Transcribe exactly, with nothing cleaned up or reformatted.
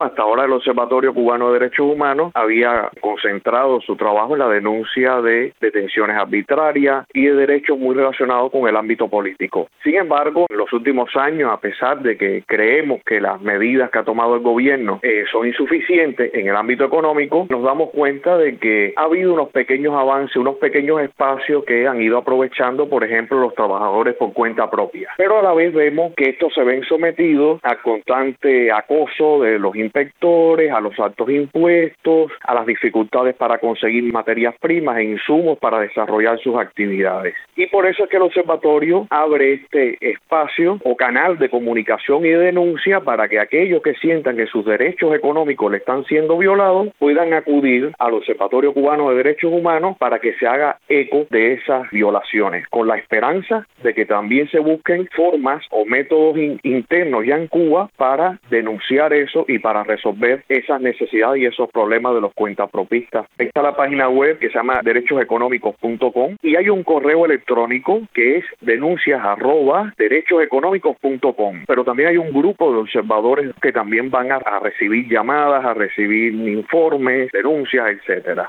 Hasta ahora el Observatorio Cubano de Derechos Humanos había concentrado su trabajo en la denuncia de detenciones arbitrarias y de derechos muy relacionados con el ámbito político. Sin embargo, en los últimos años, a pesar de que creemos que las medidas que ha tomado el gobierno eh, son insuficientes en el ámbito económico, nos damos cuenta de que ha habido unos pequeños avances, unos pequeños espacios que han ido aprovechando, por ejemplo, los trabajadores por cuenta propia. Pero a la vez vemos que estos se ven sometidos a constante acoso de los inspectores, a los altos impuestos, a las dificultades para conseguir materias primas e insumos para desarrollar sus actividades. Y por eso es que el observatorio abre este espacio o canal de comunicación y de denuncia para que aquellos que sientan que sus derechos económicos le están siendo violados puedan acudir al Observatorio Cubano de Derechos Humanos para que se haga eco de esas violaciones, con la esperanza de que también se busquen formas o métodos in- internos ya en Cuba para denunciar eso y para resolver esas necesidades y esos problemas de los cuentapropistas. Ahí está la página web que se llama derechos económicos punto com y hay un correo electrónico que es denuncias arroba derechos económicos punto com, pero también hay un grupo de observadores que también van a, a recibir llamadas, a recibir informes, denuncias, etcétera.